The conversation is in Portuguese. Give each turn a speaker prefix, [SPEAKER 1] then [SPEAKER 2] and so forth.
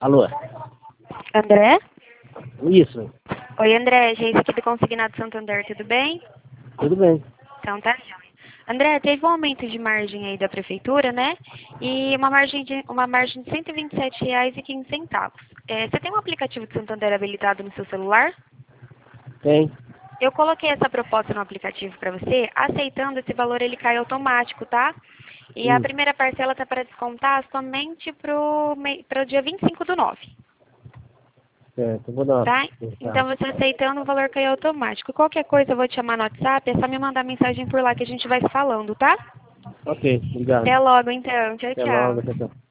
[SPEAKER 1] Alô?
[SPEAKER 2] André?
[SPEAKER 1] Isso.
[SPEAKER 2] Oi, André. Gente aqui do Consignado Santander, tudo bem?
[SPEAKER 1] Tudo bem.
[SPEAKER 2] Então tá, joia. André, teve um aumento de margem aí da prefeitura, né? E uma margem de R$ 127,15. Você tem um aplicativo de Santander habilitado no seu celular?
[SPEAKER 1] Tem.
[SPEAKER 2] Eu coloquei essa proposta no aplicativo para você, aceitando esse valor ele cai automático, tá? E a primeira parcela tá para descontar somente pro dia 25/9.
[SPEAKER 1] Certo, eu vou dar
[SPEAKER 2] Tá?
[SPEAKER 1] uma
[SPEAKER 2] Então você aceitando o valor cai automático. Qualquer coisa eu vou te chamar no WhatsApp, é só me mandar mensagem por lá que a gente vai se falando, tá?
[SPEAKER 1] Ok, obrigado.
[SPEAKER 2] Até logo então. Tchau,
[SPEAKER 1] Até
[SPEAKER 2] tchau.
[SPEAKER 1] logo, tchau, tchau.